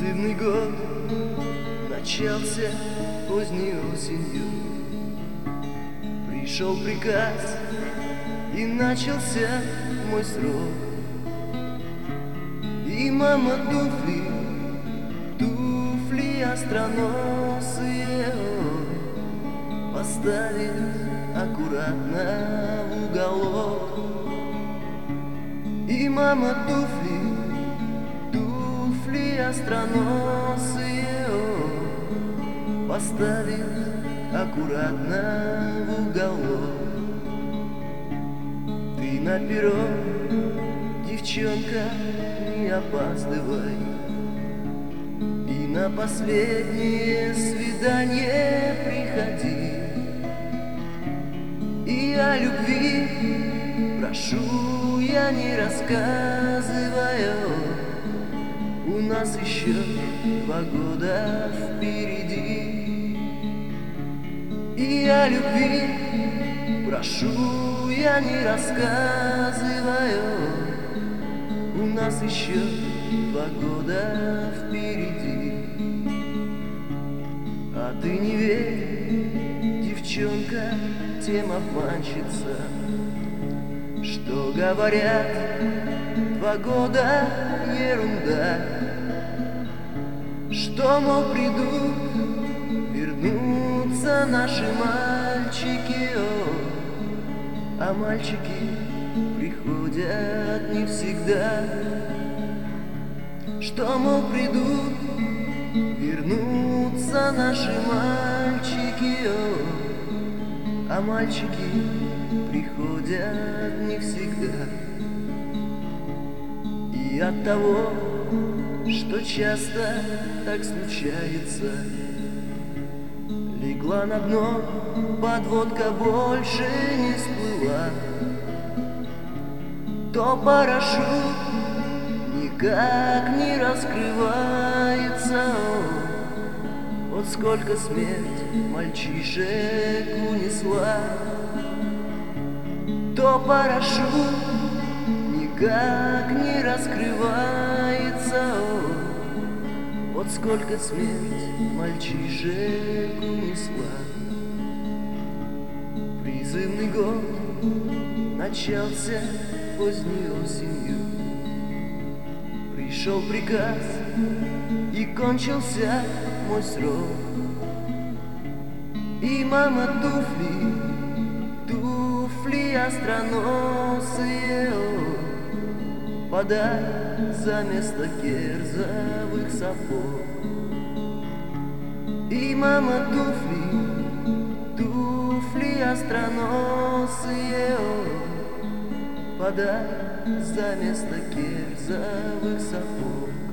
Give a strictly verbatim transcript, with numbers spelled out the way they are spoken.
Призывный год начался поздней осенью. Пришел приказ, и начался мой срок. И мама туфли, туфли остроносые поставит аккуратно в уголок. И мама туфли, туфли остроносые поставит аккуратно в уголок. Ты на перрон, девчонка, не опаздывай, и на последнее свидание приходи. И о любви прошу я, не рассказываю, у нас еще два года впереди. И о любви прошу я, не рассказываю, у нас еще два года впереди. А ты не верь, девчонка, тем обманщица, что говорят, два года ерунда, что, мол, придут, вернутся наши мальчики, о, а мальчики приходят не всегда. Что, мол, придут, вернутся наши мальчики, о, а мальчики приходят не всегда. И от того, что часто так случается, легла на дно, подводка больше не всплыла. То парашют никак не раскрывается, о, вот сколько смерть мальчишек унесла. То парашют никак не раскрывается, о, вот сколько смерть мальчишек унесла. Призывный год начался поздней осенью. Пришел приказ, и кончился мой срок. И мама туфли, туфли остроносые, о, подай за место керзовых сапог. И мама туфли, туфли остроносые, о, подай за место керзовых сапог.